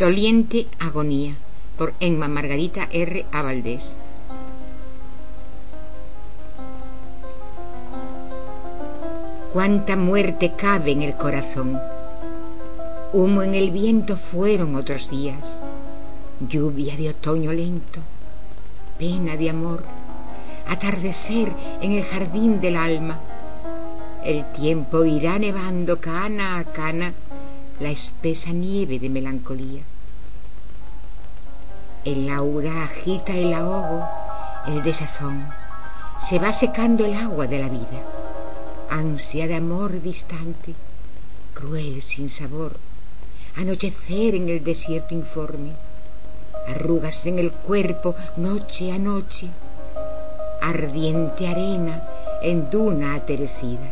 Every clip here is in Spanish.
Doliente agonía, por Emma Margarita R. A. Valdés. Cuánta muerte cabe en el corazón. Humo en el viento fueron otros días, lluvia de otoño lento, pena de amor, atardecer en el jardín del alma. El tiempo irá nevando cana a cana la espesa nieve de melancolía. El aura agita el ahogo, el desazón, se va secando el agua de la vida. Ansia de amor distante, cruel sin sabor, anochecer en el desierto informe, arrugas en el cuerpo noche a noche, ardiente arena en duna aterecida.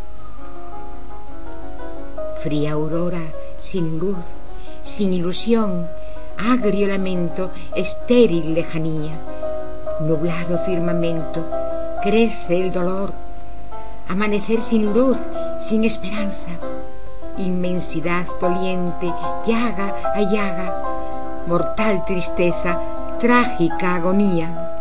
Fría aurora sin luz, sin ilusión, agrio lamento, estéril lejanía, nublado firmamento, crece el dolor, amanecer sin luz, sin esperanza, inmensidad doliente, llaga a llaga, mortal tristeza, trágica agonía.